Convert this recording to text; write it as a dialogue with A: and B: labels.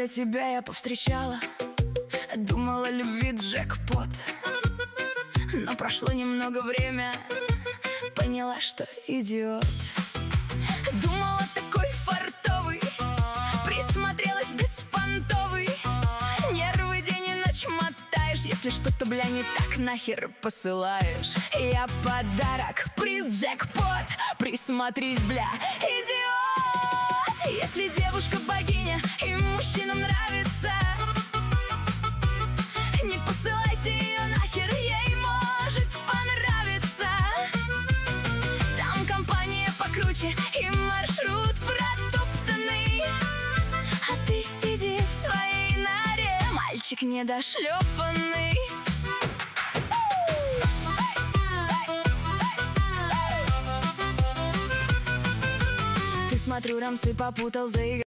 A: Когда тебя я повстречала, думала, любви джекпот. Но прошло немного время, поняла, что идиот. Думала, такой фартовый, присмотрелась беспонтовый. Нервы день и ночь мотаешь, если что-то, бля, не так, нахер посылаешь. Я подарок, приз джекпот, присмотрись, бля, идиот. Если девушка богиня и мужчинам нравится, не посылайте ее нахер, ей может понравиться. Там компания покруче и маршрут протоптанный, а ты сиди в своей норе, мальчик недошлепанный. Ты, смотрю, рамсы попутал, заиграл.